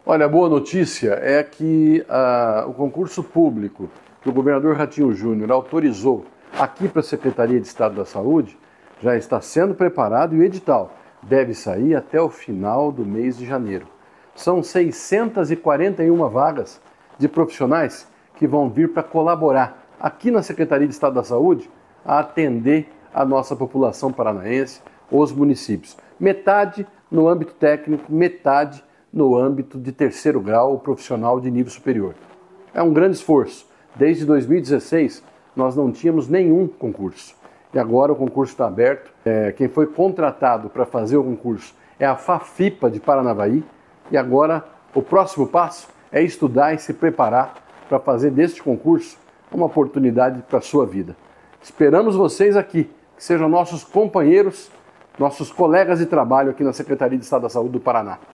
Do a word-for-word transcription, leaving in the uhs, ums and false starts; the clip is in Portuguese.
Olha, a boa notícia é que uh, o concurso público que o governador Ratinho Júnior autorizou aqui para a Secretaria de Estado da Saúde já está sendo preparado e o edital deve sair até o final do mês de janeiro. São seiscentas e quarenta e uma vagas de profissionais que vão vir para colaborar aqui na Secretaria de Estado da Saúde a atender a nossa população paranaense, os municípios. Metade no âmbito técnico, metade no âmbito de terceiro grau profissional de nível superior. É um grande esforço. Desde dois mil e dezesseis nós não tínhamos nenhum concurso. E agora o concurso está aberto. É, quem foi contratado para fazer o concurso é a Fafipa de Paranavaí. E agora o próximo passo é estudar e se preparar para fazer deste concurso uma oportunidade para a sua vida. Esperamos vocês aqui, que sejam nossos companheiros, nossos colegas de trabalho aqui na Secretaria de Estado da Saúde do Paraná.